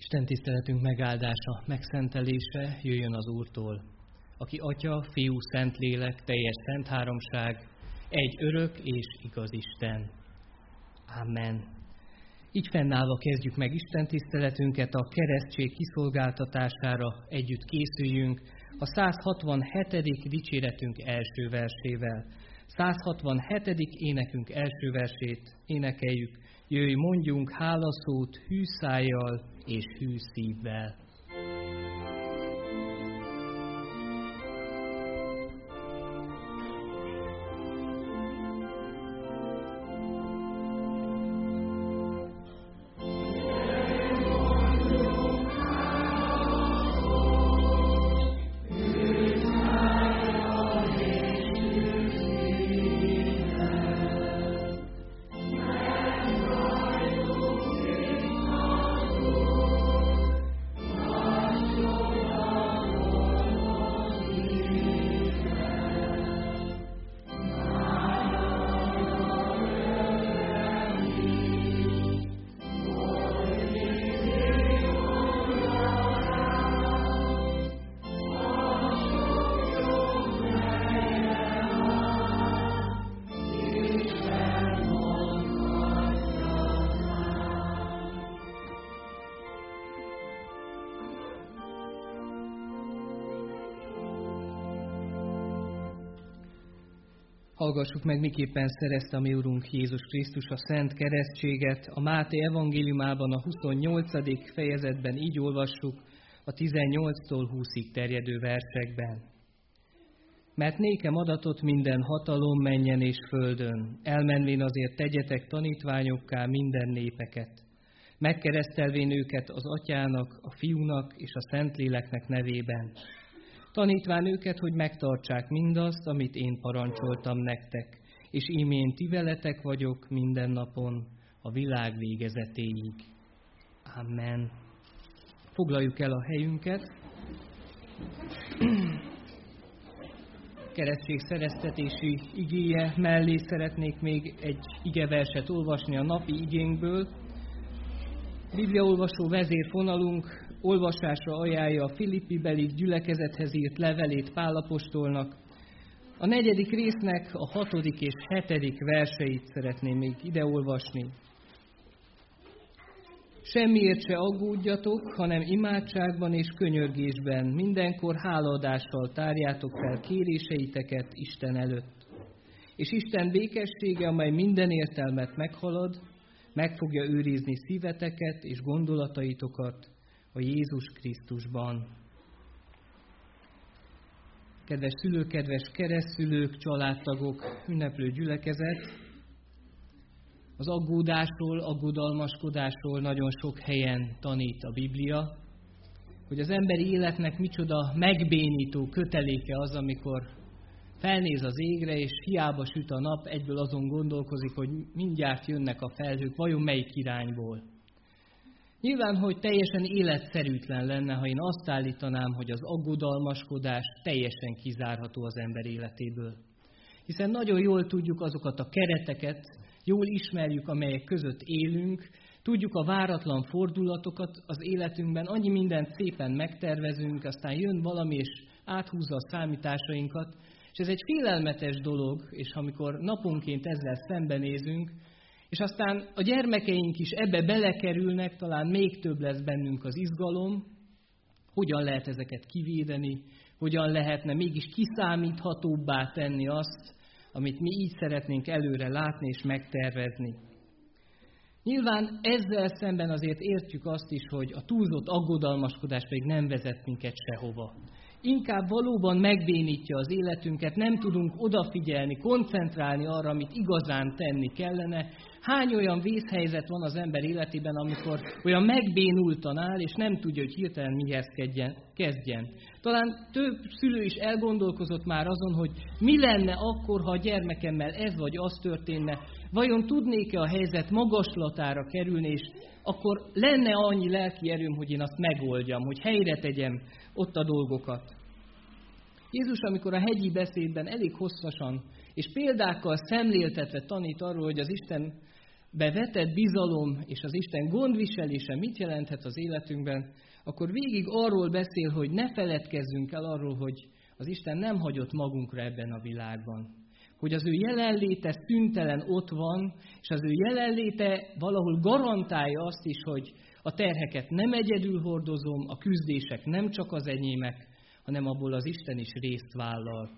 Isten tiszteletünk megáldása, megszentelése jöjjön az Úrtól, aki Atya, Fiú, Szentlélek, teljes szent háromság, egy örök és igaz Isten. Amen. Így fennállva kezdjük meg Isten tiszteletünket, a keresztség kiszolgáltatására együtt készüljünk a 167. dicséretünk első versével. 167. énekünk első versét énekeljük. Jöjj, mondjunk hálaszót hű szájjal és hű szívvel. Hallgassuk meg, miképpen szerezte a mi Urunk Jézus Krisztus a szent keresztséget. A Máté evangéliumában a 28. fejezetben így olvassuk a 18-tól 20-ig terjedő versekben. Mert nékem adatot minden hatalom mennyen és földön, elmenvén azért tegyetek tanítványokká minden népeket, megkeresztelvén őket az Atyának, a Fiúnak és a Szentléleknek nevében, tanítván őket, hogy megtartsák mindazt, amit én parancsoltam nektek, és ímén ti veletek vagyok minden napon, a világ végezetéig. Amen. Foglaljuk el a helyünket. Keresztség szereztetési igéje mellé szeretnék még egy igeverset olvasni a napi igénkből. Bibliaolvasó vezérfonalunk olvasásra ajánlja a Filippibeli gyülekezethez írt levelét Pál apostolnak. A 4. résznek a 6. és 7. verseit szeretném még ide olvasni. Semmiért se aggódjatok, hanem imádságban és könyörgésben mindenkor hálaadással tárjátok fel kéréseiteket Isten előtt. És Isten békessége, amely minden értelmet meghalad, meg fogja őrizni szíveteket és gondolataitokat a Jézus Krisztusban. Kedves szülők, kedves keresztszülők, családtagok, ünneplő gyülekezet, az aggódásról, aggodalmaskodásról nagyon sok helyen tanít a Biblia, hogy az emberi életnek micsoda megbénító köteléke az, amikor felnéz az égre, és hiába süt a nap, egyből azon gondolkozik, hogy mindjárt jönnek a felhők, vajon melyik irányból. Nyilván, hogy teljesen életszerűtlen lenne, ha én azt állítanám, hogy az aggodalmaskodás teljesen kizárható az ember életéből. Hiszen nagyon jól tudjuk azokat a kereteket, jól ismerjük, amelyek között élünk, tudjuk a váratlan fordulatokat az életünkben, annyi mindent szépen megtervezünk, aztán jön valami és áthúzza a számításainkat, és ez egy félelmetes dolog, és amikor naponként ezzel szembenézünk, és aztán a gyermekeink is ebbe belekerülnek, talán még több lesz bennünk az izgalom, hogyan lehet ezeket kivédeni, hogyan lehetne mégis kiszámíthatóbbá tenni azt, amit mi így szeretnénk előre látni és megtervezni. Nyilván ezzel szemben azért értjük azt is, hogy a túlzott aggodalmaskodás pedig nem vezet minket sehova. Inkább valóban megbénítja az életünket, nem tudunk odafigyelni, koncentrálni arra, amit igazán tenni kellene. Hány olyan vészhelyzet van az ember életében, amikor olyan megbénultan áll, és nem tudja, hogy hirtelen mihez kezdjen. Talán több szülő is elgondolkozott már azon, hogy mi lenne akkor, ha a gyermekemmel ez vagy az történne, vajon tudnék-e a helyzet magaslatára kerülni, és akkor lenne annyi lelki erőm, hogy én azt megoldjam, hogy helyre tegyem ott a dolgokat. Jézus, amikor a hegyi beszédben elég hosszasan és példákkal szemléltetve tanít arról, hogy az Isten vetett bizalom és az Isten gondviselése mit jelenthet az életünkben, akkor végig arról beszél, hogy ne feledkezzünk el arról, hogy az Isten nem hagyott magunkra ebben a világban. Hogy az ő jelenléte szüntelen ott van, és az ő jelenléte valahol garantálja azt is, hogy a terheket nem egyedül hordozom, a küzdések nem csak az enyémek, hanem abból az Isten is részt vállal.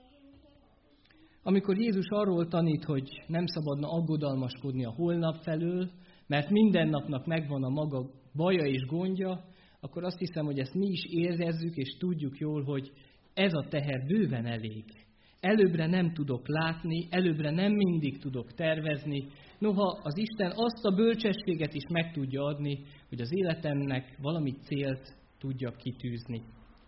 Amikor Jézus arról tanít, hogy nem szabadna aggodalmaskodni a holnap felől, mert minden napnak megvan a maga baja és gondja, akkor azt hiszem, hogy ezt mi is érezzük és tudjuk jól, hogy ez a teher bőven elég. Előbbre nem tudok látni, előbbre nem mindig tudok tervezni, noha az Isten azt a bölcsességet is meg tudja adni, hogy az életemnek valami célt tudja kitűzni.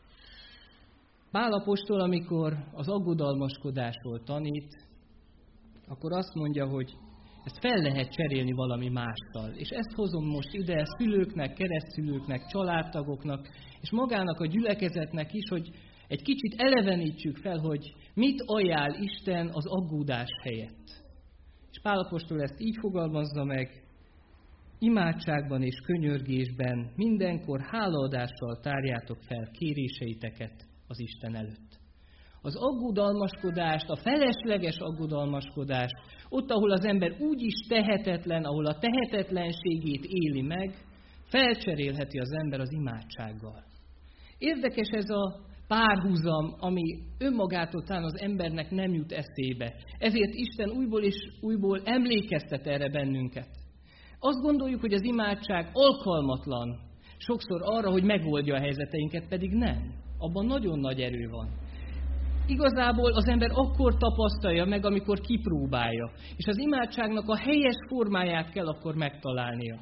Pál apostol, amikor az aggodalmaskodásról tanít, akkor azt mondja, hogy ezt fel lehet cserélni valami mással. És ezt hozom most ide szülőknek, keresztszülőknek, családtagoknak, és magának a gyülekezetnek is, hogy egy kicsit elevenítsük fel, hogy mit ajánl Isten az aggódás helyett. És Pál apostol ezt így fogalmazza meg: imádságban és könyörgésben mindenkor hálaadással tárjátok fel kéréseiteket az Isten előtt. Az aggodalmaskodást, a felesleges aggodalmaskodást, ott, ahol az ember úgyis tehetetlen, ahol a tehetetlenségét éli meg, felcserélheti az ember az imádsággal. Érdekes ez a párhuzam, ami önmagától talán az embernek nem jut eszébe. Ezért Isten újból és újból emlékeztet erre bennünket. Azt gondoljuk, hogy az imádság alkalmatlan sokszor arra, hogy megoldja a helyzeteinket, pedig nem. Abban nagyon nagy erő van. Igazából az ember akkor tapasztalja meg, amikor kipróbálja. És az imádságnak a helyes formáját kell akkor megtalálnia.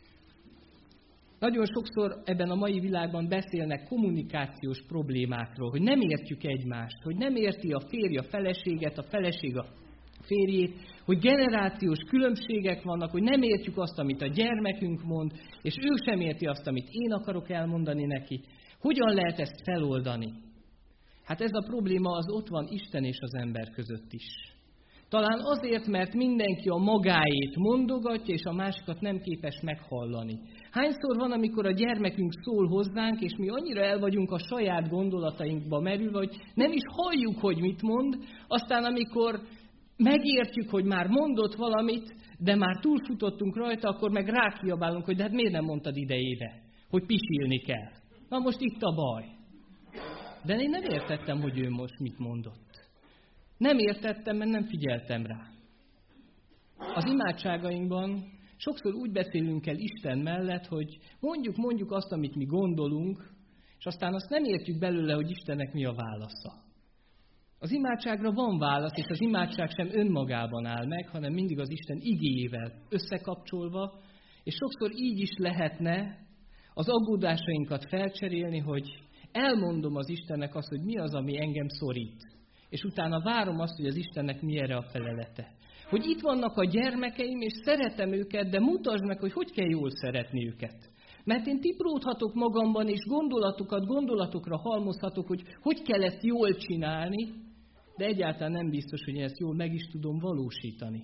Nagyon sokszor ebben a mai világban beszélnek kommunikációs problémákról, hogy nem értjük egymást, hogy nem érti a férj a feleséget, a feleség a férjét, hogy generációs különbségek vannak, hogy nem értjük azt, amit a gyermekünk mond, és ő sem érti azt, amit én akarok elmondani neki. Hogyan lehet ezt feloldani? Hát ez a probléma az ott van Isten és az ember között is. Talán azért, mert mindenki a magáét mondogatja, és a másikat nem képes meghallani. Hányszor van, amikor a gyermekünk szól hozzánk, és mi annyira el vagyunk a saját gondolatainkba merülve, hogy nem is halljuk, hogy mit mond, aztán amikor megértjük, hogy már mondott valamit, de már túlfutottunk rajta, akkor meg rákiabálunk, hogy de hát miért nem mondtad idejére, hogy pisilni kell. Na most itt a baj. De én nem értettem, hogy ő most mit mondott. Nem értettem, mert nem figyeltem rá. Az imádságainkban sokszor úgy beszélünk el Isten mellett, hogy mondjuk azt, amit mi gondolunk, és aztán azt nem értjük belőle, hogy Istennek mi a válasza. Az imádságra van válasz, és az imádság sem önmagában áll meg, hanem mindig az Isten igéjével összekapcsolva, és sokszor így is lehetne az aggódásainkat felcserélni, hogy elmondom az Istennek azt, hogy mi az, ami engem szorít. És utána várom azt, hogy az Istennek mi erre a felelete. Hogy itt vannak a gyermekeim, és szeretem őket, de mutasd meg, hogy hogy kell jól szeretni őket. Mert én tipródhatok magamban, és gondolatokra halmozhatok, hogy hogy kell ezt jól csinálni, de egyáltalán nem biztos, hogy én ezt jól meg is tudom valósítani.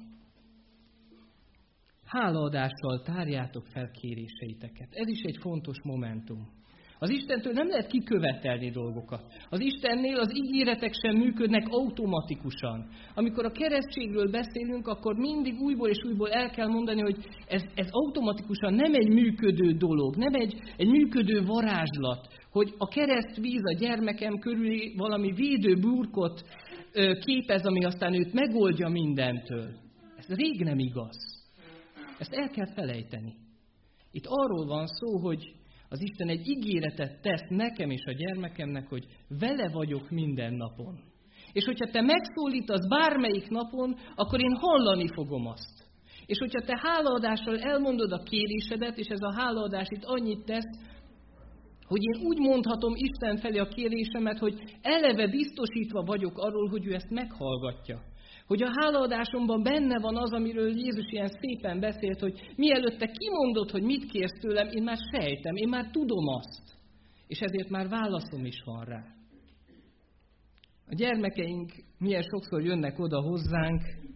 Hálaadással tárjátok fel kéréseiteket. Ez is egy fontos momentum. Az Istentől nem lehet kikövetelni dolgokat. Az Istennél az ígéretek sem működnek automatikusan. Amikor a keresztségről beszélünk, akkor mindig újból és újból el kell mondani, hogy ez automatikusan nem egy működő dolog, nem egy működő varázslat, hogy a keresztvíz a gyermekem körül valami védőburkot képez, ami aztán őt megoldja mindentől. Ez rég nem igaz. Ezt el kell felejteni. Itt arról van szó, hogy az Isten egy ígéretet tesz nekem és a gyermekemnek, hogy vele vagyok minden napon. És hogyha te megszólítasz bármelyik napon, akkor én hallani fogom azt. És hogyha te hálaadással elmondod a kérésedet, és ez a hálaadás itt annyit tesz, hogy én úgy mondhatom Isten felé a kérésemet, hogy eleve biztosítva vagyok arról, hogy ő ezt meghallgatja. Hogy a hálaadásomban benne van az, amiről Jézus ilyen szépen beszélt, hogy mielőtt te kimondod, hogy mit kérsz tőlem, én már sejtem, én már tudom azt. És ezért már válaszom is van rá. A gyermekeink milyen sokszor jönnek oda hozzánk,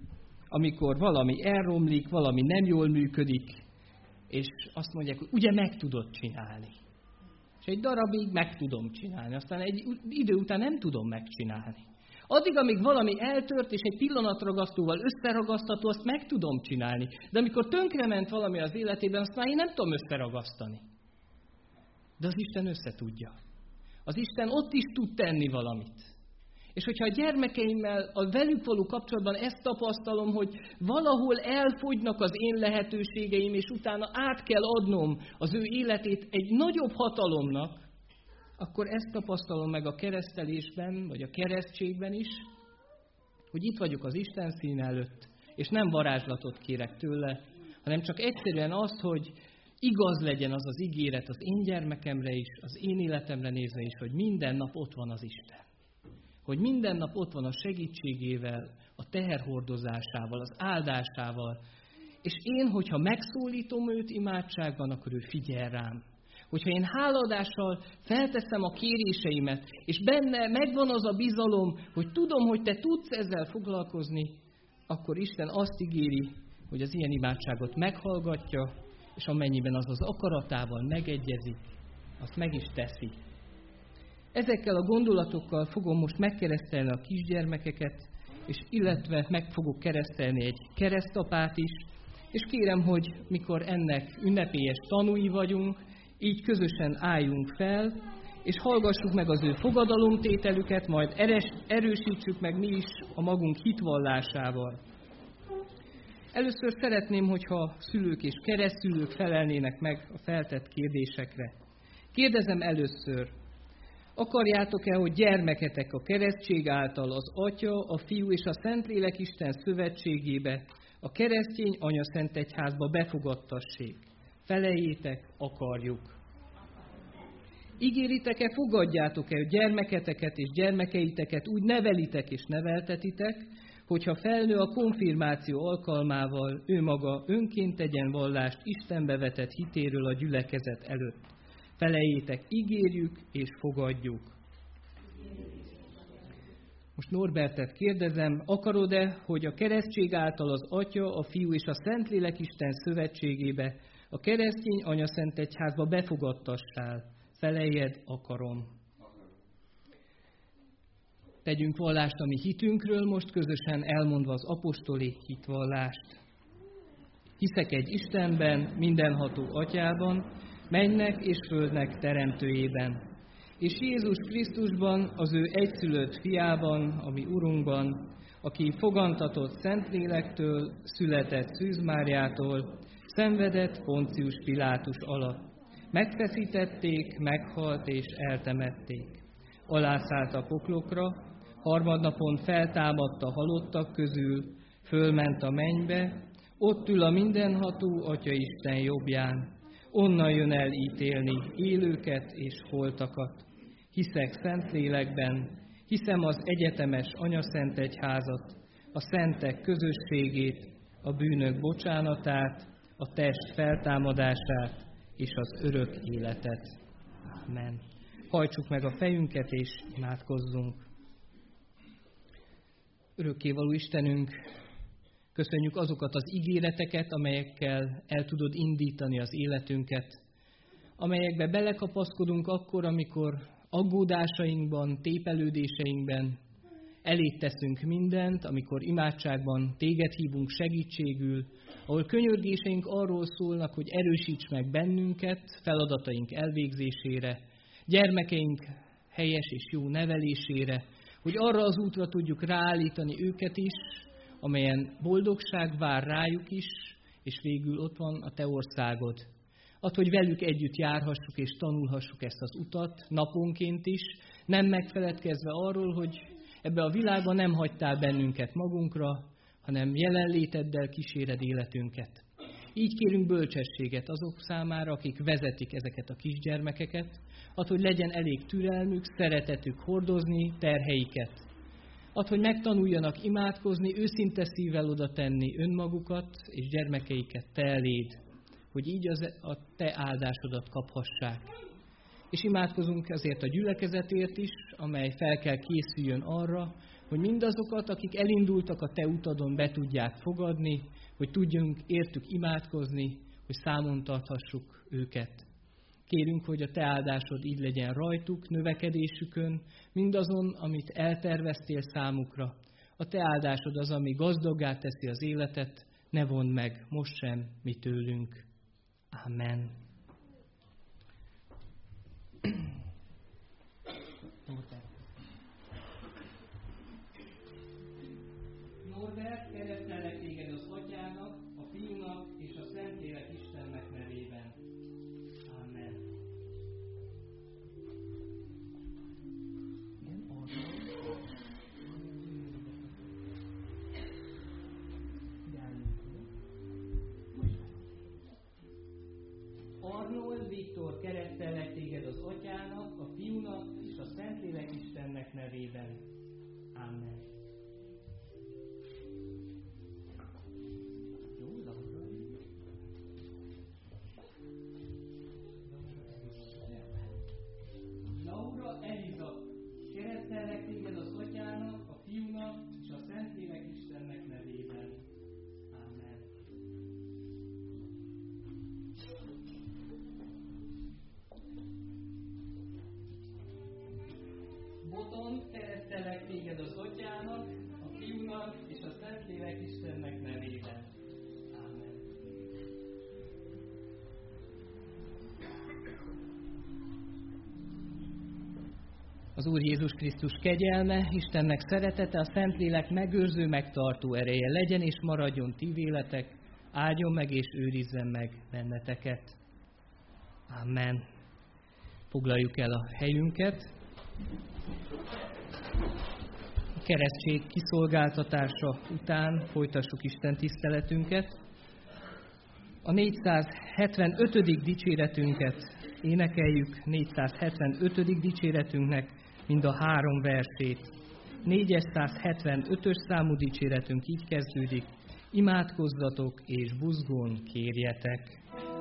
amikor valami elromlik, valami nem jól működik, és azt mondják, hogy ugye meg tudod csinálni. És egy darabig meg tudom csinálni, aztán egy idő után nem tudom megcsinálni. Addig, amíg valami eltört, és egy pillanatragasztóval összeragasztható, azt meg tudom csinálni. De amikor tönkrement valami az életében, azt már én nem tudom összeragasztani. De az Isten összetudja. Az Isten ott is tud tenni valamit. És hogyha a gyermekeimmel, a velük való kapcsolatban ezt tapasztalom, hogy valahol elfogynak az én lehetőségeim, és utána át kell adnom az ő életét egy nagyobb hatalomnak, akkor ezt tapasztalom meg a keresztelésben, vagy a keresztségben is, hogy itt vagyok az Isten színe előtt, és nem varázslatot kérek tőle, hanem csak egyszerűen azt, hogy igaz legyen az az ígéret az én gyermekemre is, az én életemre nézve is, hogy minden nap ott van az Isten. Hogy minden nap ott van a segítségével, a teherhordozásával, az áldásával. És én, hogyha megszólítom őt imádságban, akkor ő figyel rám. Hogyha én hálaadással felteszem a kéréseimet, és benne megvan az a bizalom, hogy tudom, hogy te tudsz ezzel foglalkozni, akkor Isten azt ígéri, hogy az ilyen imádságot meghallgatja, és amennyiben az az akaratával megegyezik, azt meg is teszi. Ezekkel a gondolatokkal fogom most megkeresztelni a kisgyermekeket, és illetve meg fogok keresztelni egy keresztapát is, és kérem, hogy mikor ennek ünnepélyes tanúi vagyunk, így közösen álljunk fel, és hallgassuk meg az ő fogadalomtételüket, majd erősítsük meg mi is a magunk hitvallásával. Először szeretném, hogyha szülők és keresztszülők felelnének meg a feltett kérdésekre. Kérdezem először, akarjátok-e, hogy gyermeketek a keresztség által az Atya, a Fiú és a Szentlélek Isten szövetségébe, a keresztény anyaszentegyházba befogadtassék? Feleljétek, akarjuk. Ígéritek-e, fogadjátok-e, hogy gyermeketeket és gyermekeiteket úgy nevelitek és neveltetitek, hogyha felnő a konfirmáció alkalmával, ő maga önként tegyen vallást Istenbe vetett hitéről a gyülekezet előtt? Feleljétek, ígérjük és fogadjuk. Most Norbertet kérdezem, akarod-e, hogy a keresztség által az Atya, a Fiú és a Szentlélek Isten szövetségébe, a keresztény anyaszentegyházba befogadtassál? Feleljed, akarom. Tegyünk vallást a mi hitünkről, most közösen elmondva az apostoli hitvallást. Hiszek egy Istenben, mindenható Atyában, mennek és földnek teremtőjében, és Jézus Krisztusban, az ő egyszülött fiában, a mi Urunkban, aki fogantatott Szentlélektől, született Szűz Máriától, szenvedett Poncius Pilátus alatt. Megfeszítették, meghalt és eltemették. Alászállt a poklokra, harmadnapon feltámadt a halottak közül, fölment a mennybe, ott ül a mindenható Atya Isten jobbján. Onnan jön el ítélni élőket és holtakat. Hiszek Szentlélekben, hiszem az egyetemes anyaszentegyházat, a szentek közösségét, a bűnök bocsánatát, a test feltámadását és az örök életet. Amen. Hajtsuk meg a fejünket és imádkozzunk. Örökkévaló Istenünk, köszönjük azokat az ígéreteket, amelyekkel el tudod indítani az életünket, amelyekbe belekapaszkodunk akkor, amikor aggódásainkban, tépelődéseinkben elét teszünk mindent, amikor imádságban téged hívunk segítségül, ahol könyörgéseink arról szólnak, hogy erősíts meg bennünket feladataink elvégzésére, gyermekeink helyes és jó nevelésére, hogy arra az útra tudjuk ráállítani őket is, amelyen boldogság vár rájuk is, és végül ott van a Te országod. Add, hogy velük együtt járhassuk és tanulhassuk ezt az utat naponként is, nem megfeledkezve arról, hogy ebbe a világban nem hagytál bennünket magunkra, hanem jelenléteddel kíséred életünket. Így kérünk bölcsességet azok számára, akik vezetik ezeket a kisgyermekeket, add, hogy legyen elég türelmük, szeretetük hordozni terheiket. Add, hogy megtanuljanak imádkozni, őszinte szívvel oda tenni önmagukat és gyermekeiket Te eléd, hogy így a Te áldásodat kaphassák. És imádkozunk ezért a gyülekezetért is, amely fel kell készüljön arra, hogy mindazokat, akik elindultak a Te utadon, be tudják fogadni, hogy tudjunk értük imádkozni, hogy számon tarthassuk őket. Kérünk, hogy a Te áldásod így legyen rajtuk, növekedésükön, mindazon, amit elterveztél számukra. A Te áldásod az, ami gazdaggá teszi az életet, ne vondd meg most sem mi tőlünk. Amen. Norbert, keresztellek téged az Atyának, a Fiúnak és a Szentlélek Istennek nevében. Amen. Arnold Viktor, keresztellek téged az Atyának, a Fiúnak és a Szentlélek Istennek nevében. Amen. Laura Eliza, keresztellek téged az Atyának, a Fiúnak és a Szentlélek Istennek nevében. Amen. Boton, keresztellek téged az Atyának, a Fiúnak és a Szentlélek Istennek nevében. Amen. Az Úr Jézus Krisztus kegyelme, Istennek szeretete, a Szentlélek megőrző, megtartó ereje legyen és maradjon ti véletek, áldjon meg és őrizzen meg benneteket. Amen. Foglaljuk el a helyünket. A keresztség kiszolgáltatása után folytassuk Isten tiszteletünket. A 475. dicséretünket énekeljük, 475. dicséretünknek mind a 3 versét. 475-ös számú dicséretünk így kezdődik: imádkozzatok és buzgón kérjetek.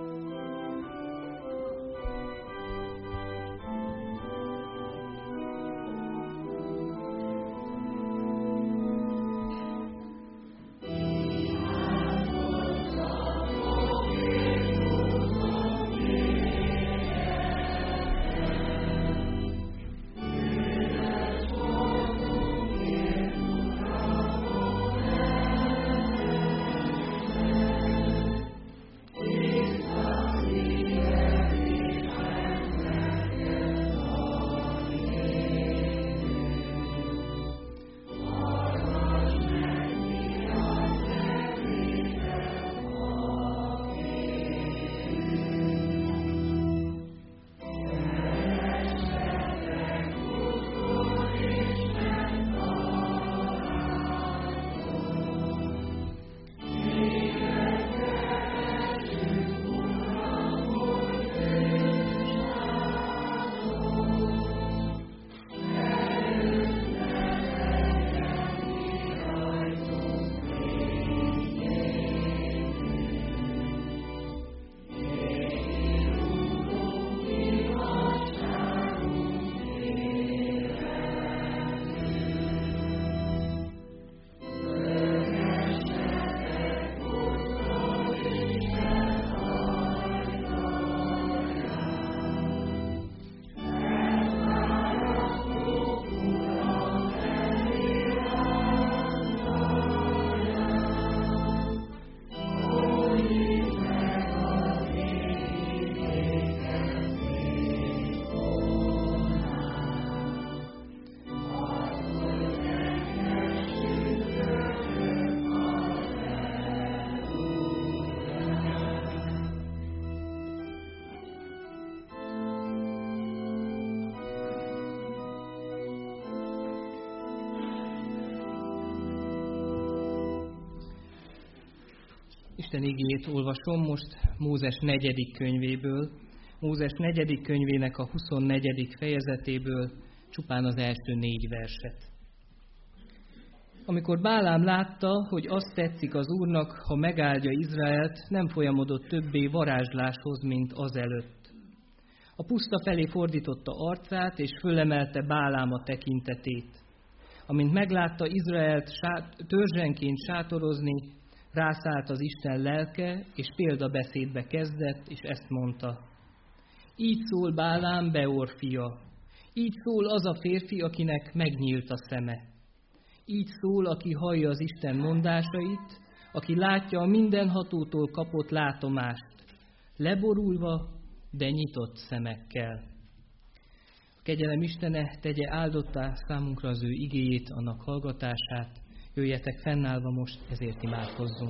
Isten igéjét olvasom most Mózes 4. könyvéből, Mózes 4. könyvének a 24. fejezetéből, csupán az első 4 verset. Amikor Bálám látta, hogy azt tetszik az Úrnak, ha megáldja Izraelt, nem folyamodott többé varázsláshoz, mint azelőtt. A puszta felé fordította arcát, és fölemelte Bálám a tekintetét. Amint meglátta Izraelt törzsenként sátorozni, rászállt az Isten lelke, és példabeszédbe kezdett, és ezt mondta. Így szól Bálám Beor fia, így szól az a férfi, akinek megnyílt a szeme. Így szól, aki hallja az Isten mondásait, aki látja a mindenhatótól kapott látomást, leborulva, de nyitott szemekkel. A kegyelem Istene tegye áldottá számunkra az ő igéjét, annak hallgatását. Jöjjetek fennállva most, ezért imádkozzunk.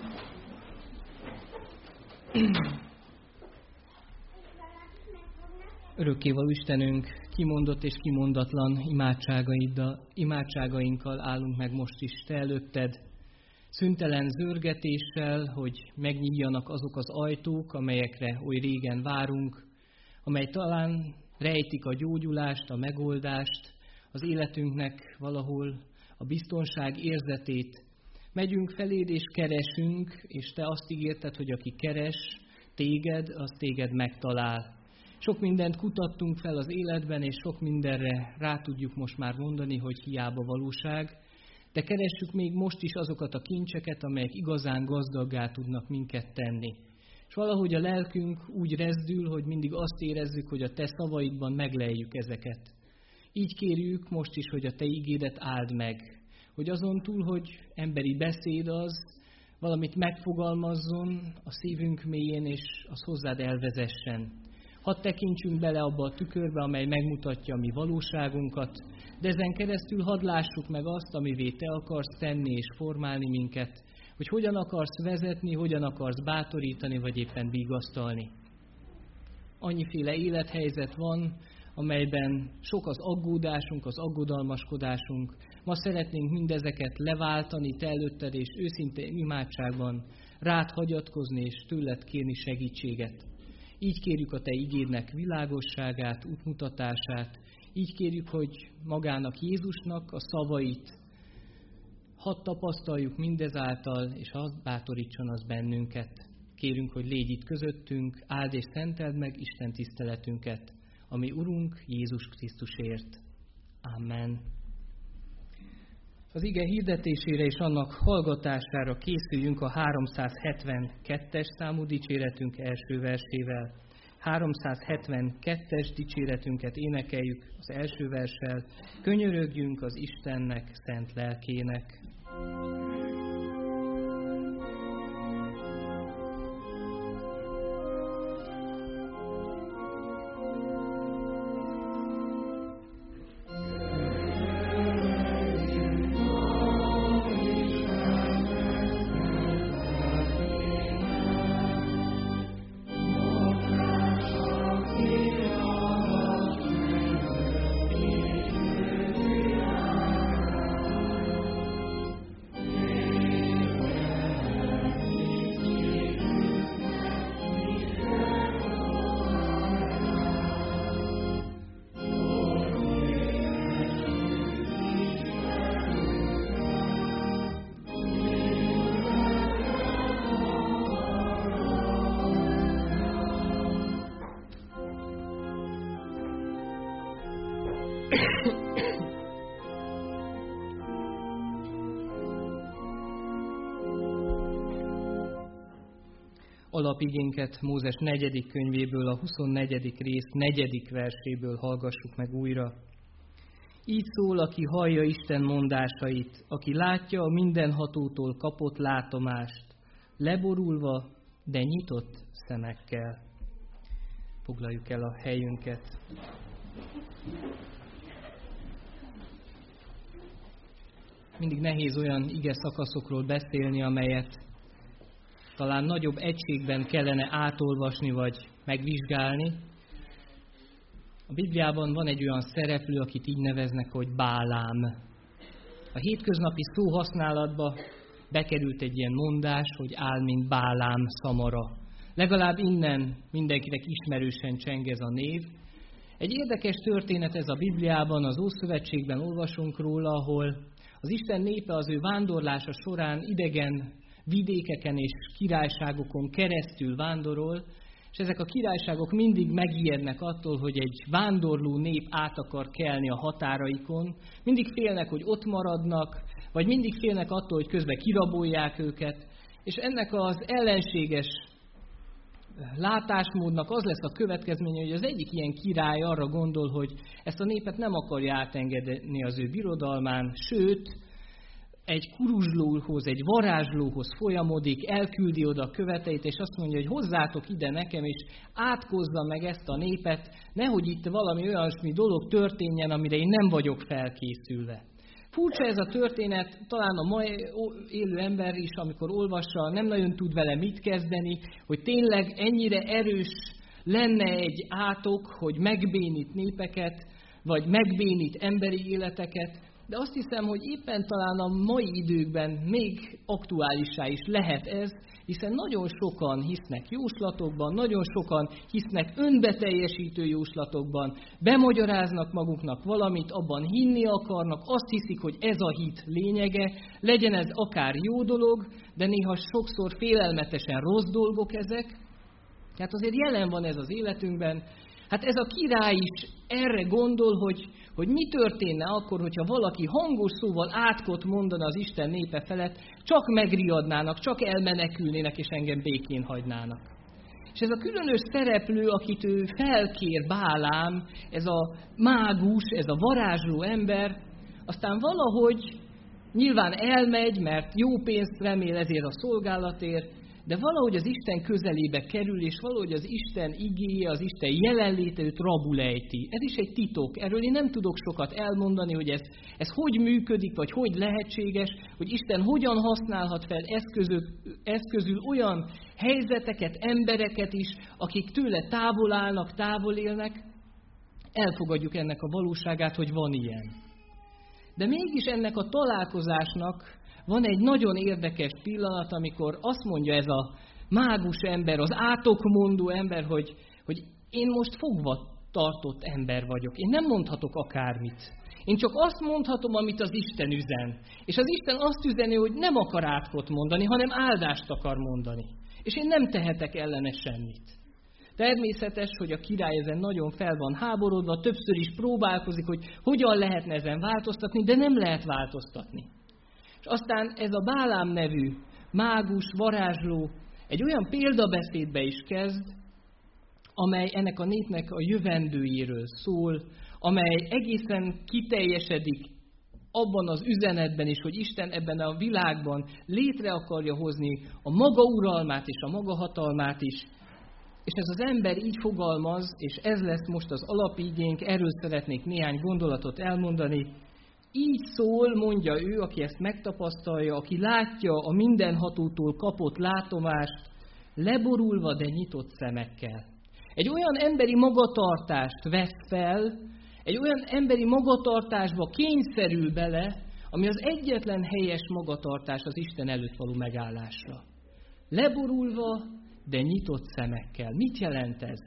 Örökkévaló Istenünk, kimondott és kimondatlan imádságainkkal állunk meg most is Te előtted, szüntelen zörgetéssel, hogy megnyíljanak azok az ajtók, amelyekre oly régen várunk, amely talán rejtik a gyógyulást, a megoldást, az életünknek valahol a biztonság érzetét. Megyünk feléd és keresünk, és Te azt ígérted, hogy aki keres téged, az téged megtalál. Sok mindent kutattunk fel az életben, és sok mindenre rá tudjuk most már mondani, hogy hiába valóság, de keressük még most is azokat a kincseket, amelyek igazán gazdaggá tudnak minket tenni. És valahogy a lelkünk úgy rezdül, hogy mindig azt érezzük, hogy a Te szavaidban megleljük ezeket. Így kérjük most is, hogy a Te igédet áld meg, hogy azon túl, hogy emberi beszéd az, valamit megfogalmazzon a szívünk mélyén, és az hozzád elvezessen. Hadd tekintsünk bele abba a tükörbe, amely megmutatja a mi valóságunkat, de ezen keresztül hadd lássuk meg azt, amivé Te akarsz tenni és formálni minket, hogy hogyan akarsz vezetni, hogyan akarsz bátorítani, vagy éppen vigasztalni. Annyiféle élethelyzet van, amelyben sok az aggódásunk, az aggodalmaskodásunk. Ma szeretnénk mindezeket leváltani Te előtted, és őszintén imádságban rád hagyatkozni, és tőled kérni segítséget. Így kérjük a Te igédnek világosságát, útmutatását, így kérjük, hogy magának Jézusnak a szavait hadd tapasztaljuk mindezáltal, és hadd bátorítson az bennünket. Kérünk, hogy légy itt közöttünk, áld és szenteld meg Isten tiszteletünket, ami Urunk Jézus Krisztusért. Amen. Az ige hirdetésére és annak hallgatására készüljünk a 372-es számú dicséretünk első versével. 372-es dicséretünket énekeljük az első verssel. Könyörögjünk az Istennek szent lelkének. Alapigénket Mózes 4. könyvéből, a 24. rész 4. verséből hallgassuk meg újra. Így szól, aki hallja Isten mondásait, aki látja a mindenhatótól kapott látomást, leborulva, de nyitott szemekkel. Foglaljuk el a helyünket. Mindig nehéz olyan ige szakaszokról beszélni, amelyet talán nagyobb egységben kellene átolvasni vagy megvizsgálni. A Bibliában van egy olyan szereplő, akit így neveznek, hogy Bálám. A hétköznapi szóhasználatba bekerült egy ilyen mondás, hogy áll, mint Bálám szamara. Legalább innen mindenkinek ismerősen cseng ez a név. Egy érdekes történet ez a Bibliában, az Ószövetségben olvasunk róla, ahol az Isten népe az ő vándorlása során idegen vidékeken és királyságokon keresztül vándorol, És ezek a királyságok mindig megijednek attól, hogy egy vándorló nép át akar kelni a határaikon, mindig félnek, hogy ott maradnak, vagy mindig félnek attól, hogy közben kirabolják őket, és ennek az ellenséges látásmódnak az lesz a következménye, hogy az egyik ilyen király arra gondol, hogy ezt a népet nem akarja átengedni az ő birodalmán, sőt, egy kuruzslóhoz, egy varázslóhoz folyamodik, elküldi oda a követeit, és azt mondja, hogy hozzátok ide nekem, és átkozza meg ezt a népet, nehogy itt valami olyasmi dolog történjen, amire én nem vagyok felkészülve. Furcsa ez a történet, talán a mai élő ember is, amikor olvassa, nem nagyon tud vele mit kezdeni, hogy tényleg ennyire erős lenne egy átok, hogy megbénít népeket, vagy megbénít emberi életeket, de azt hiszem, hogy éppen talán a mai időkben még aktuálissá is lehet ez, hiszen nagyon sokan hisznek jóslatokban, nagyon sokan hisznek önbeteljesítő jóslatokban, bemagyaráznak maguknak valamit, abban hinni akarnak, azt hiszik, hogy ez a hit lényege, legyen ez akár jó dolog, de néha sokszor félelmetesen rossz dolgok ezek. Tehát azért jelen van ez az életünkben. Hát ez a király is erre gondol, hogy mi történne akkor, hogyha valaki hangos szóval átkot mondana az Isten népe felett, csak megriadnának, csak elmenekülnének, és engem békén hagynának. És ez a különös szereplő, akit ő felkér, Bálám, ez a mágus, ez a varázsló ember, aztán valahogy nyilván elmegy, mert jó pénzt remél ezért a szolgálatért, de valahogy az Isten közelébe kerül, és valahogy az Isten igéje, az Isten jelenléte őt rabul ejti. Ez is egy titok. Erről én nem tudok sokat elmondani, hogy ez hogy működik, vagy hogy lehetséges, hogy Isten hogyan használhat fel eszközül olyan helyzeteket, embereket is, akik tőle távol állnak, távol élnek. Elfogadjuk ennek a valóságát, hogy van ilyen. De mégis ennek a találkozásnak van egy nagyon érdekes pillanat, amikor azt mondja ez a mágus ember, az átokmondó ember, hogy én most fogva tartott ember vagyok. Én nem mondhatok akármit. Én csak azt mondhatom, amit az Isten üzen. És az Isten azt üzeni, hogy nem akar átkot mondani, hanem áldást akar mondani. És én nem tehetek ellene semmit. Természetes, hogy a király ezen nagyon fel van háborodva, többször is próbálkozik, hogy hogyan lehetne ezen változtatni, de nem lehet változtatni. És aztán ez a Bálám nevű mágus, varázsló egy olyan példabeszédbe is kezd, amely ennek a népnek a jövendőjéről szól, amely egészen kiteljesedik abban az üzenetben is, hogy Isten ebben a világban létre akarja hozni a maga uralmát és a maga hatalmát is. És ez az ember így fogalmaz, és ez lesz most az alapigénk, erről szeretnék néhány gondolatot elmondani. Így szól, mondja ő, aki ezt megtapasztalja, aki látja a mindenhatótól kapott látomást, leborulva, de nyitott szemekkel. Egy olyan emberi magatartást vesz fel, egy olyan emberi magatartásba kényszerül bele, ami az egyetlen helyes magatartás az Isten előtt való megállásra. Leborulva, de nyitott szemekkel. Mit jelent ez?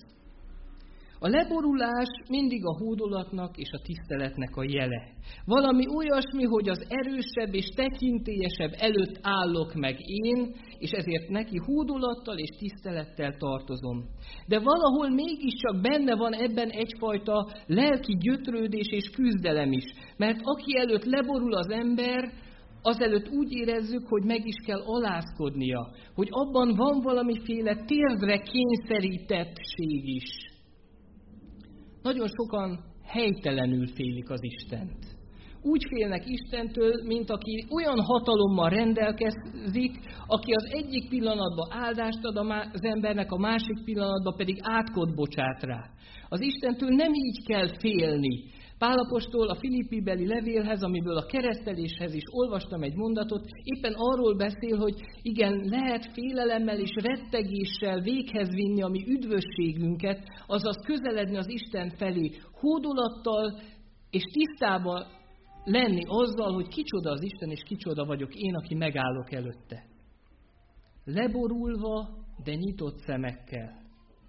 A leborulás mindig a hódolatnak és a tiszteletnek a jele. Valami olyasmi, hogy az erősebb és tekintélyesebb előtt állok meg én, és ezért neki hódolattal és tisztelettel tartozom. De valahol mégiscsak benne van ebben egyfajta lelki gyötrődés és küzdelem is. Mert aki előtt leborul az ember, azelőtt úgy érezzük, hogy meg is kell alázkodnia, hogy abban van valamiféle térdre kényszerítettség is. Nagyon sokan helytelenül félik az Istent. Úgy félnek Istentől, mint aki olyan hatalommal rendelkezik, aki az egyik pillanatban áldást ad az embernek, a másik pillanatban pedig átkot bocsát rá. Az Istentől nem így kell félni. Pál apostol a Filippibeli levélhez, amiből a kereszteléshez is olvastam egy mondatot, éppen arról beszél, hogy igen, lehet félelemmel és rettegéssel véghez vinni a mi üdvösségünket, azaz közeledni az Isten felé hódolattal és tisztában lenni azzal, hogy kicsoda az Isten és kicsoda vagyok én, aki megállok előtte. Leborulva, de nyitott szemekkel.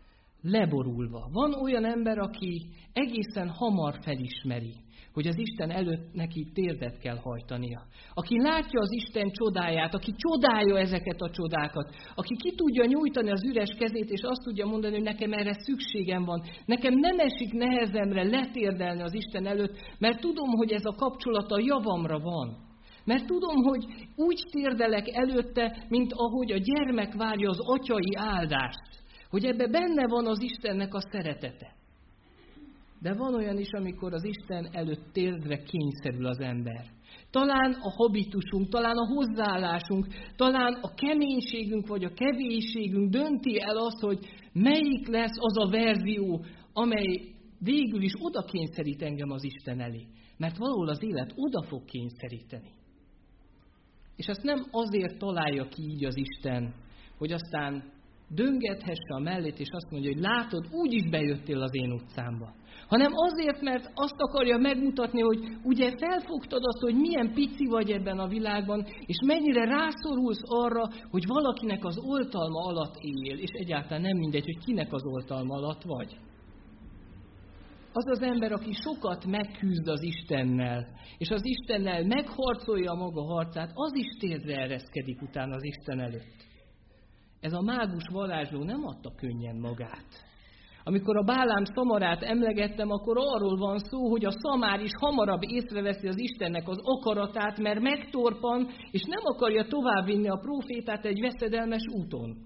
leborulva. Van olyan ember, aki egészen hamar felismeri, hogy az Isten előtt neki térdet kell hajtania. Aki látja az Isten csodáját, aki csodálja ezeket a csodákat, aki ki tudja nyújtani az üres kezét, és azt tudja mondani, hogy nekem erre szükségem van. Nekem nem esik nehezemre letérdelni az Isten előtt, mert tudom, hogy ez a kapcsolat a javamra van. Mert tudom, hogy úgy térdelek előtte, mint ahogy a gyermek várja az atyai áldást. Hogy ebbe benne van az Istennek a szeretete. De van olyan is, amikor az Isten előtt térdre kényszerül az ember. Talán a habitusunk, talán a hozzáállásunk, talán a keménységünk vagy a kevésségünk dönti el azt, hogy melyik lesz az a verzió, amely végül is oda kényszerít engem az Isten elé. Mert valahol az élet oda fog kényszeríteni. És ezt nem azért találja ki így az Isten, hogy aztán döngethesse a mellét, és azt mondja, hogy látod, úgyis bejöttél az én utcámba. Hanem azért, mert azt akarja megmutatni, hogy ugye felfogtad azt, hogy milyen pici vagy ebben a világban, és mennyire rászorulsz arra, hogy valakinek az oltalma alatt él, és egyáltalán nem mindegy, hogy kinek az oltalma alatt vagy. Az az ember, aki sokat megküzd az Istennel, és az Istennel megharcolja a maga harcát, az is térdre ereszkedik utána az Isten előtt. Ez a mágus varázsló nem adta könnyen magát. Amikor a Bálám szamarát emlegettem, akkor arról van szó, hogy a szamár is hamarabb észreveszi az Istennek az akaratát, mert megtorpan, és nem akarja továbbvinni a prófétát egy veszedelmes úton.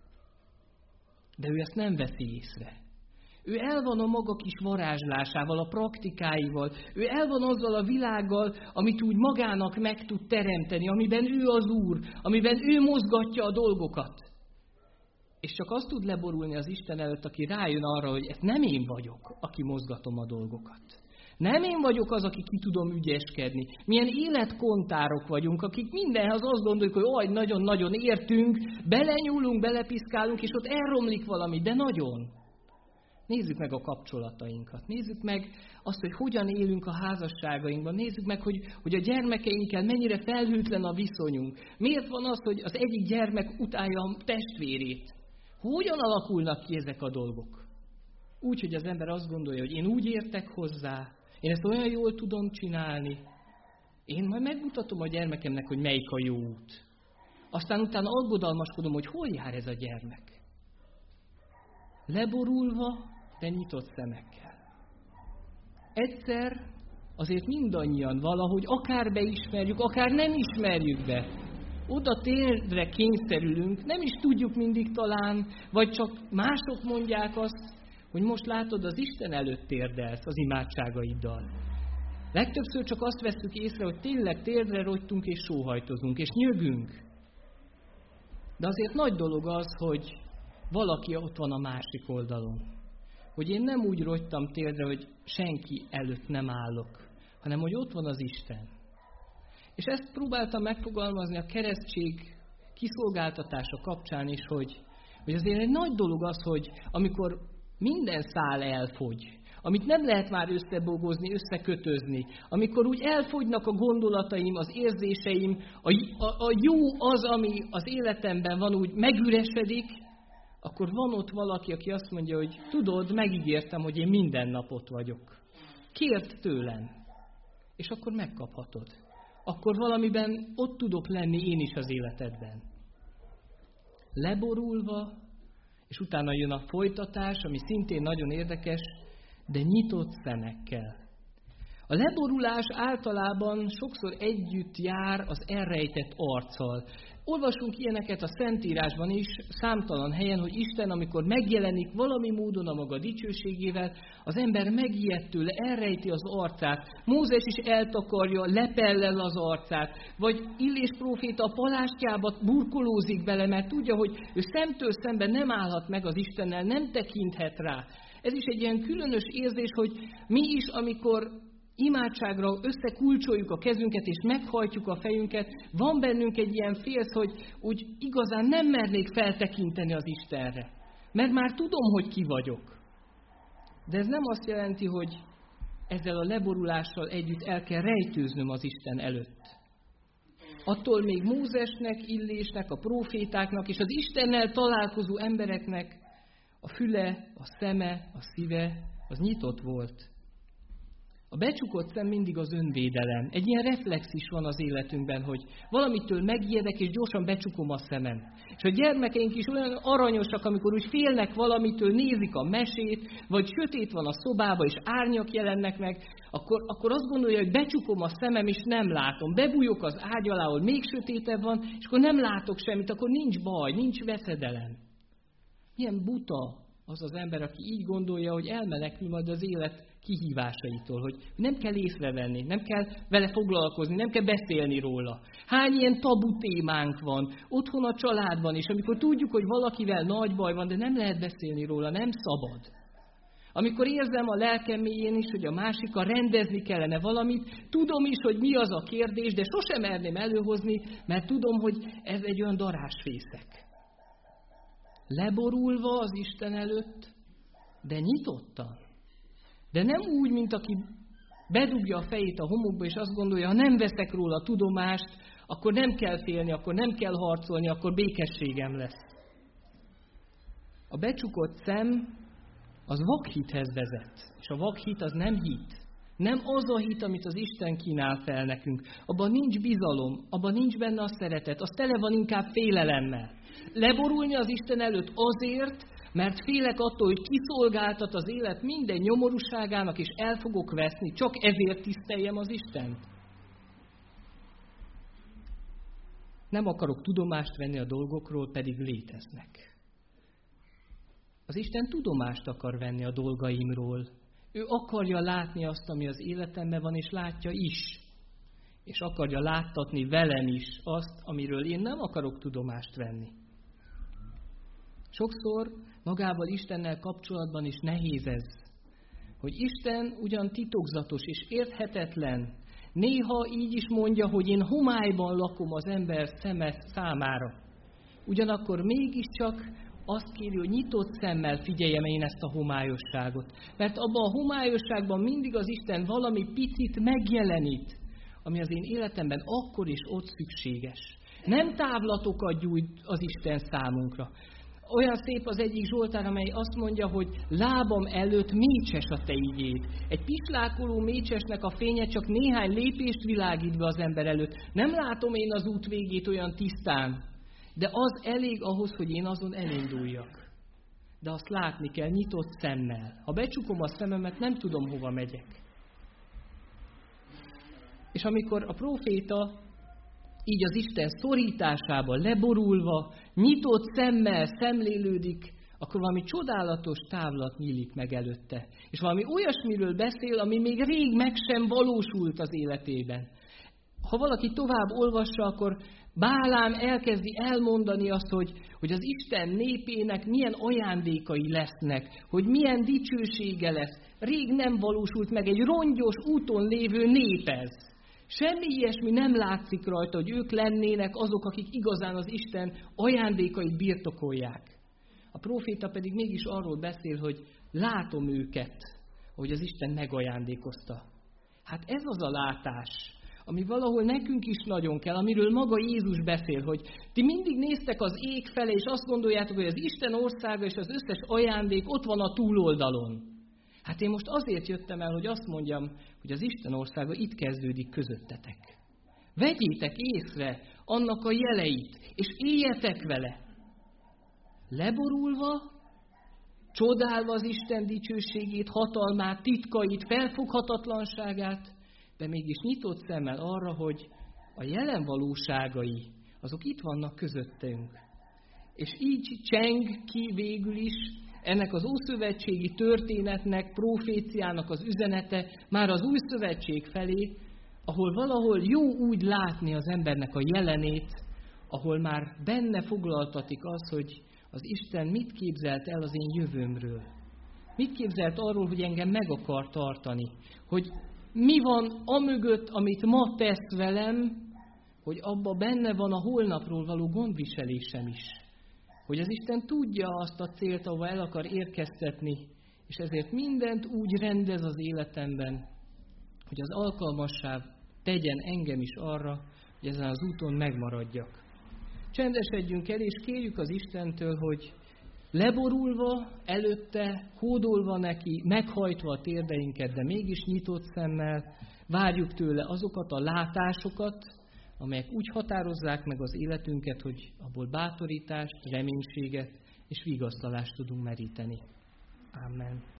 De ő ezt nem veszi észre. Ő el van a maga kis varázslásával, a praktikáival. Ő el van azzal a világgal, amit úgy magának meg tud teremteni, amiben ő az Úr, amiben ő mozgatja a dolgokat. És csak azt tud leborulni az Isten előtt, aki rájön arra, hogy ez nem én vagyok, aki mozgatom a dolgokat. Nem én vagyok az, aki ki tudom ügyeskedni. Milyen életkontárok vagyunk, akik mindenhez azt gondoljuk, hogy nagyon-nagyon értünk, belenyúlunk, belepiszkálunk, és ott elromlik valami, de nagyon. Nézzük meg a kapcsolatainkat, nézzük meg azt, hogy hogyan élünk a házasságainkban, nézzük meg, hogy a gyermekeinkkel mennyire felhőtlen a viszonyunk. Miért van az, hogy az egyik gyermek utálja a testvérét? Hogyan alakulnak ki ezek a dolgok? Úgy, hogy az ember azt gondolja, hogy én úgy értek hozzá, én ezt olyan jól tudom csinálni, én majd megmutatom a gyermekemnek, hogy melyik a jó út. Aztán utána aggodalmaskodom, hogy hol jár ez a gyermek. Leborulva, de nyitott szemekkel. Egyszer azért mindannyian valahogy akár beismerjük, akár nem ismerjük be. Oda térdre kényszerülünk, nem is tudjuk mindig talán, vagy csak mások mondják azt, hogy most látod, az Isten előtt térdelsz az imádságaiddal. Legtöbbször csak azt vesszük észre, hogy tényleg térdre rogytunk és sóhajtozunk, és nyögünk. De azért nagy dolog az, hogy valaki ott van a másik oldalon. Hogy én nem úgy rogytam térdre, hogy senki előtt nem állok, hanem hogy ott van az Isten. És ezt próbáltam megfogalmazni a keresztség kiszolgáltatása kapcsán is, hogy azért egy nagy dolog az, hogy amikor minden szál elfogy, amit nem lehet már összebogozni, összekötözni, amikor úgy elfogynak a gondolataim, az érzéseim, a jó az, ami az életemben van, úgy megüresedik, akkor van ott valaki, aki azt mondja, hogy tudod, megígértem, hogy én minden nap ott vagyok. Kérd tőlem, és akkor megkaphatod. Akkor valamiben ott tudok lenni én is az életedben. Leborulva, és utána jön a folytatás, ami szintén nagyon érdekes, de nyitott szemekkel. A leborulás általában sokszor együtt jár az elrejtett arccal. Olvasunk ilyeneket a Szentírásban is, számtalan helyen, hogy Isten, amikor megjelenik valami módon a maga dicsőségével, az ember megijed tőle, elrejti az arcát. Mózes is eltakarja, lepellel az arcát, vagy Illés próféta a palástjába burkolózik bele, mert tudja, hogy ő szemtől szemben nem állhat meg az Istennel, nem tekinthet rá. Ez is egy ilyen különös érzés, hogy mi is, amikor imádságra összekulcsoljuk a kezünket és meghajtjuk a fejünket, van bennünk egy ilyen félsz, hogy úgy igazán nem mernék feltekinteni az Istenre. Mert már tudom, hogy ki vagyok. De ez nem azt jelenti, hogy ezzel a leborulással együtt el kell rejtőznöm az Isten előtt. Attól még Mózesnek, Illésnek, a prófétáknak és az Istennel találkozó embereknek A füle, a szeme, a szíve, az nyitott volt. A becsukott szem mindig az önvédelem. Egy ilyen reflex is van az életünkben, hogy valamitől megijedek, és gyorsan becsukom a szemem. És a gyermekeink is olyan aranyosak, amikor úgy félnek valamitől, nézik a mesét, vagy sötét van a szobába, és árnyak jelennek meg, akkor azt gondolja, hogy becsukom a szemem, és nem látom. Bebújok az ágy alá, ahol még sötétebb van, és akkor nem látok semmit, akkor nincs baj, nincs veszedelem. Milyen buta az az ember, aki így gondolja, hogy elmenekül majd az élet kihívásaitól, hogy nem kell észrevenni, nem kell vele foglalkozni, nem kell beszélni róla. Hány ilyen tabu témánk van otthon a családban is, amikor tudjuk, hogy valakivel nagy baj van, de nem lehet beszélni róla, nem szabad. Amikor érzem a lelkem mélyén is, hogy a másikkal rendezni kellene valamit, tudom is, hogy mi az a kérdés, de sosem merném előhozni, mert tudom, hogy ez egy olyan darásfészek. Leborulva az Isten előtt, de nyitottan. De nem úgy, mint aki bedugja a fejét a homokba, és azt gondolja, ha nem veszek róla tudomást, akkor nem kell félni, akkor nem kell harcolni, akkor békességem lesz. A becsukott szem az vakhithez vezet, és a vakhit az nem hit. Nem az a hit, amit az Isten kínál fel nekünk. Abban nincs bizalom, abban nincs benne a szeretet, az tele van inkább félelemmel. Leborulni az Isten előtt azért, mert félek attól, hogy kiszolgáltat az élet minden nyomorúságának, és el fogok veszni, csak ezért tiszteljem az Istent. Nem akarok tudomást venni a dolgokról, pedig léteznek. Az Isten tudomást akar venni a dolgaimról. Ő akarja látni azt, ami az életemben van, és látja is. És akarja láttatni velem is azt, amiről én nem akarok tudomást venni. Sokszor magával Istennel kapcsolatban is nehéz ez, hogy Isten ugyan titokzatos és érthetetlen, néha így is mondja, hogy én homályban lakom az ember szeme számára. Ugyanakkor mégiscsak azt kéri, hogy nyitott szemmel figyeljem én ezt a homályosságot. Mert abban a homályosságban mindig az Isten valami picit megjelenít, ami az én életemben akkor is ott szükséges. Nem távlatokat gyújt az Isten számunkra. Olyan szép az egyik Zsoltár, amely azt mondja, hogy lábam előtt mécses a te igéd. Egy pislákoló mécsesnek a fénye csak néhány lépést világít be az ember előtt. Nem látom én az út végét olyan tisztán, de az elég ahhoz, hogy én azon elinduljak. De azt látni kell nyitott szemmel. Ha becsukom a szememet, nem tudom, hova megyek. És amikor a próféta így az Isten szorításában leborulva, nyitott szemmel szemlélődik, akkor valami csodálatos távlat nyílik meg előtte. És valami olyasmiről beszél, ami még rég meg sem valósult az életében. Ha valaki tovább olvassa, akkor Bálám elkezdi elmondani azt, hogy az Isten népének milyen ajándékai lesznek, hogy milyen dicsősége lesz. Rég nem valósult meg, egy rongyos úton lévő nép ez. Semmi ilyesmi nem látszik rajta, hogy ők lennének azok, akik igazán az Isten ajándékait birtokolják. A próféta pedig mégis arról beszél, hogy látom őket, hogy az Isten megajándékozta. Hát ez az a látás, ami valahol nekünk is nagyon kell, amiről maga Jézus beszél, hogy ti mindig néztek az ég felé, és azt gondoljátok, hogy az Isten országa és az összes ajándék ott van a túloldalon. Hát én most azért jöttem el, hogy azt mondjam, hogy az Isten országa itt kezdődik közöttetek. Vegyétek észre annak a jeleit, és éljetek vele. Leborulva, csodálva az Isten dicsőségét, hatalmát, titkait, felfoghatatlanságát, de mégis nyitott szemmel arra, hogy a jelen valóságai, azok itt vannak közöttünk. És így cseng ki végül is ennek az ószövetségi történetnek, proféciának az üzenete már az új szövetség felé, ahol valahol jó úgy látni az embernek a jelenét, ahol már benne foglaltatik az, hogy az Isten mit képzelt el az én jövőmről. Mit képzelt arról, hogy engem meg akar tartani. Hogy mi van amögött, amit ma tesz velem, hogy abba benne van a holnapról való gondviselésem is. Hogy az Isten tudja azt a célt, ahova el akar érkeztetni, és ezért mindent úgy rendez az életemben, hogy az alkalmassá tegyen engem is arra, hogy ezen az úton megmaradjak. Csendesedjünk el, és kérjük az Istentől, hogy leborulva előtte, hódolva neki, meghajtva a térdeinket, de mégis nyitott szemmel, várjuk tőle azokat a látásokat, amelyek úgy határozzák meg az életünket, hogy abból bátorítást, reménységet és vigasztalást tudunk meríteni. Amen.